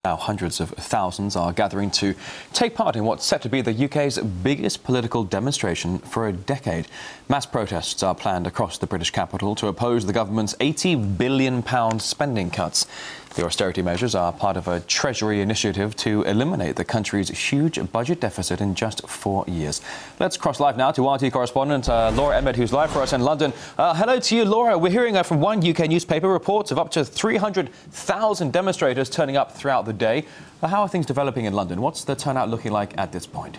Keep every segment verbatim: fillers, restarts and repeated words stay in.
Now, hundreds of thousands are gathering to take part in what's set to be the U K's biggest political demonstration for a decade. Mass protests are planned across the British capital to oppose the government's eighty billion pound spending cuts. The austerity measures are part of a Treasury initiative to eliminate the country's huge budget deficit in just four years. Let's cross live now to R T correspondent uh, Laura Emmett, who's live for us in London. Uh, hello to you, Laura. We're hearing uh, from one U K newspaper reports of up to three hundred thousand demonstrators turning up throughout the day. Uh, how are things developing in London? What's the turnout looking like at this point?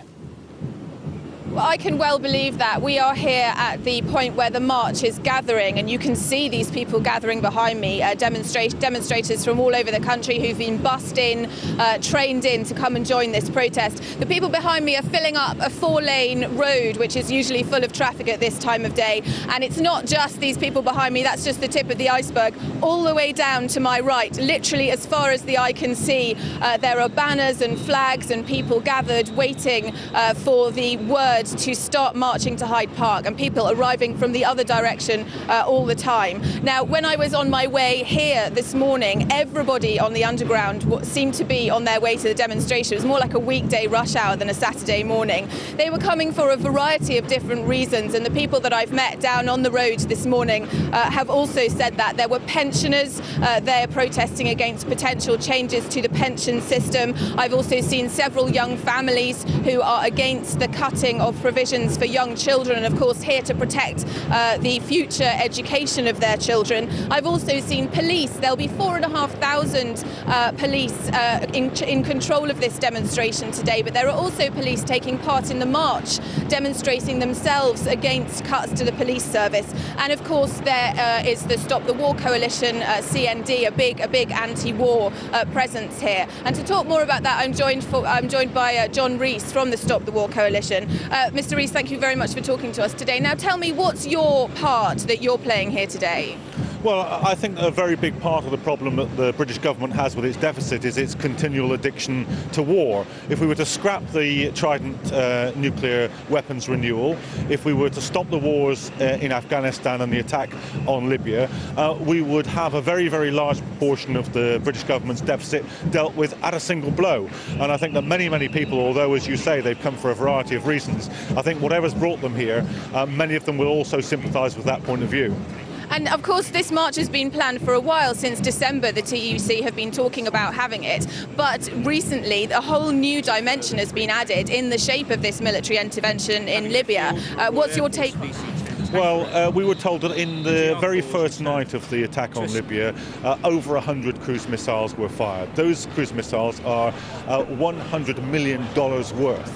Well, I can well believe that. We are here at the point where the march is gathering, and you can see these people gathering behind me, uh, demonstrate, demonstrators from all over the country who've been bussed in, uh, trained in to come and join this protest. The people behind me are filling up a four-lane road, which is usually full of traffic at this time of day. And it's not just these people behind me, that's just the tip of the iceberg. All the way down to my right, literally as far as the eye can see, uh, there are banners and flags and people gathered waiting uh, for the word to start marching to Hyde Park, and people arriving from the other direction uh, all the time. Now, when I was on my way here this morning, everybody on the Underground seemed to be on their way to the demonstration. It was more like a weekday rush hour than a Saturday morning. They were coming for a variety of different reasons, and the people that I've met down on the road this morning uh, have also said that. There were pensioners, uh, they're protesting against potential changes to the pension system. I've also seen several young families who are against the cutting of provisions for young children, and of course here to protect uh, the future education of their children. I've also seen police. There'll be four and a half thousand uh, police uh, in, in control of this demonstration today, but there are also police taking part in the march, demonstrating themselves against cuts to the police service. And of course there uh, is the Stop the War Coalition, uh, C N D, a big, a big anti-war uh, presence here. And to talk more about that, I'm joined, for, I'm joined by uh, John Rees from the Stop the War Coalition. Uh, Mister Rees, thank you very much for talking to us today. Now tell me, what's your part that you're playing here today? Well, I think a very big part of the problem that the British government has with its deficit is its continual addiction to war. If we were to scrap the Trident uh, nuclear weapons renewal, if we were to stop the wars uh, in Afghanistan and the attack on Libya, uh, we would have a very, very large proportion of the British government's deficit dealt with at a single blow. And I think that many, many people, although, as you say, they've come for a variety of reasons, I think whatever's brought them here, uh, many of them will also sympathise with that point of view. And of course this march has been planned for a while. Since December the T U C have been talking about having it, but recently a whole new dimension has been added in the shape of this military intervention in Libya. Uh, what's your take? Well, uh, we were told that in the very first night of the attack on Libya, uh, over one hundred cruise missiles were fired. Those cruise missiles are uh, one hundred million dollars worth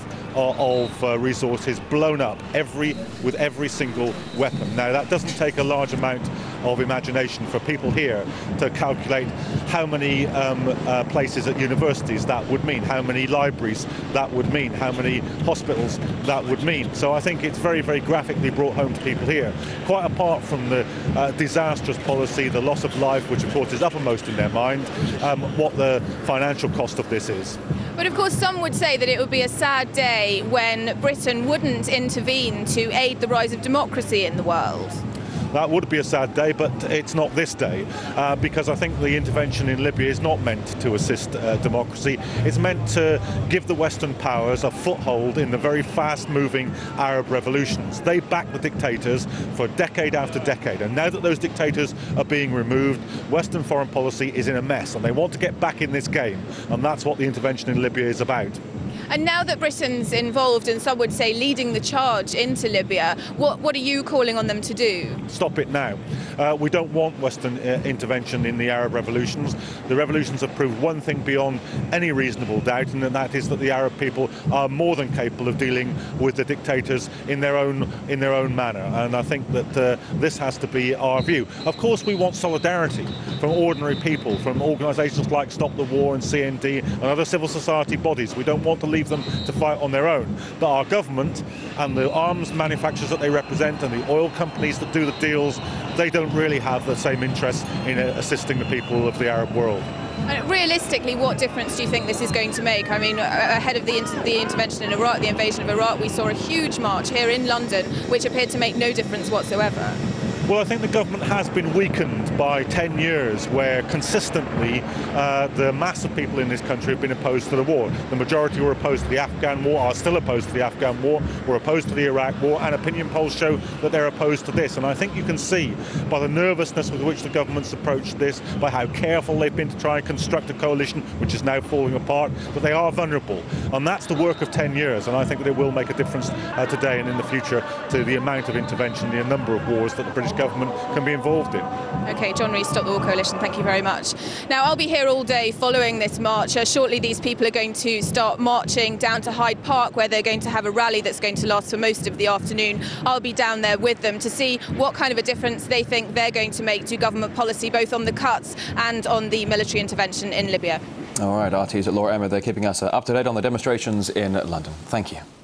of uh, resources blown up every with every single weapon. Now, that doesn't take a large amount of imagination for people here to calculate how many um, uh, places at universities that would mean, how many libraries that would mean, how many hospitals that would mean. So I think it's very, very graphically brought home to people here. Quite apart from the uh, disastrous policy, the loss of life, which of course is uppermost in their mind, um, what the financial cost of this is. But of course some would say that it would be a sad day when Britain wouldn't intervene to aid the rise of democracy in the world. That would be a sad day, but it's not this day, uh, because I think the intervention in Libya is not meant to assist uh, democracy. It's meant to give the Western powers a foothold in the very fast-moving Arab revolutions. They backed the dictators for decade after decade, and now that those dictators are being removed, Western foreign policy is in a mess, and they want to get back in this game, and that's what the intervention in Libya is about. And now that Britain's involved, and some would say leading the charge into Libya, what, what are you calling on them to do? Stop it now. Uh, we don't want Western uh, intervention in the Arab revolutions. The revolutions have proved one thing beyond any reasonable doubt, and that is that the Arab people are more than capable of dealing with the dictators in their own in their own manner. And I think that uh, this has to be our view. Of course, we want solidarity from ordinary people, from organisations like Stop the War and C N D and other civil society bodies. We don't want to leave them to fight on their own. But our government and the arms manufacturers that they represent and the oil companies that do the deals, they don't really have the same interest in uh, assisting the people of the Arab world. And realistically, what difference do you think this is going to make? I mean, ahead of the, inter the intervention in Iraq, the invasion of Iraq, we saw a huge march here in London, which appeared to make no difference whatsoever. Well, I think the government has been weakened by ten years where consistently uh, the mass of people in this country have been opposed to the war. The majority were opposed to the Afghan war, are still opposed to the Afghan war, were opposed to the Iraq war, and opinion polls show that they're opposed to this. And I think you can see by the nervousness with which the government's approached this, by how careful they've been to try and construct a coalition, which is now falling apart, that they are vulnerable. And that's the work of ten years, and I think that it will make a difference uh, today and in the future to the amount of intervention, the number of wars that the British government can be involved in. OK, John Rees, Stop the War Coalition, thank you very much. Now, I'll be here all day following this march. Uh, shortly, these people are going to start marching down to Hyde Park, where they're going to have a rally that's going to last for most of the afternoon. I'll be down there with them to see what kind of a difference they think they're going to make to government policy, both on the cuts and on the military intervention in Libya. All right, R T's Laura Emmer, they're keeping us uh, up to date on the demonstrations in London. Thank you.